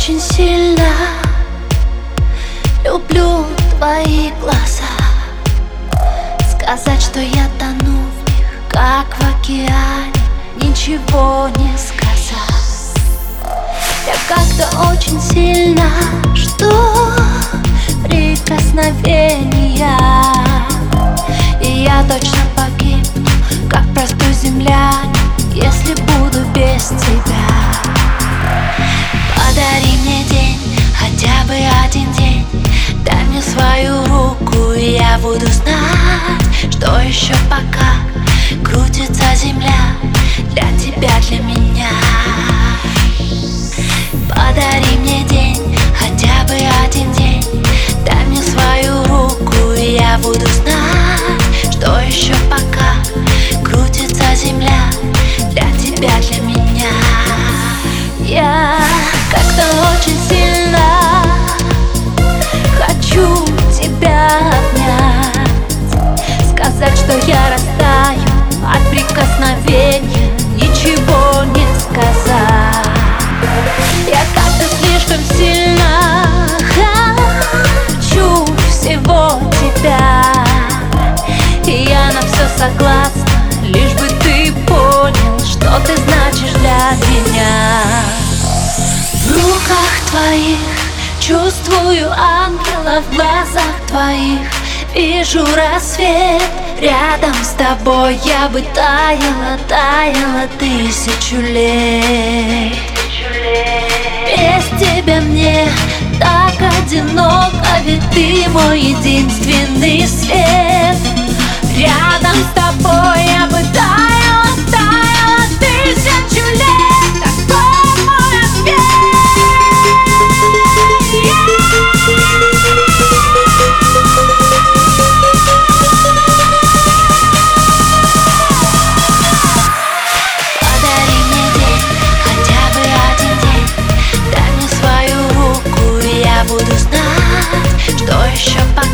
очень сильно люблю твои глаза. Сказать, что я тону в них, как в океане, ничего не сказать. Я как-то очень сильно жду прикосновения, и я точно погибну, как простой землянин, если буду без тебя. Подари мне день, хотя бы один день, дай мне свою руку, и я буду знать, что еще пока крутится земля для тебя, для меня. Подари мне день, хотя бы один день, дай мне свою руку, и я буду знать, что еще пока крутится земля для тебя, для меня. Я как-то очень сильно хочу тебя обнять, сказать, что я растаю от прикосновения, ничего не сказать. Я как-то слишком сильно хочу всего тебя, и я на все согласна, лишь бы ты понял, что ты значишь для меня. В руках твоих чувствую ангела, в глазах твоих вижу рассвет. Рядом с тобой я бы таяла, таяла тысячу лет. Без тебя мне так одиноко, ведь ты мой единственный свет. Рядом с тобой я бы таяла, таяла тысячу лет. Такой мой ответ. Подари мне день, хотя бы один день, дай мне свою руку, и я буду знать, что еще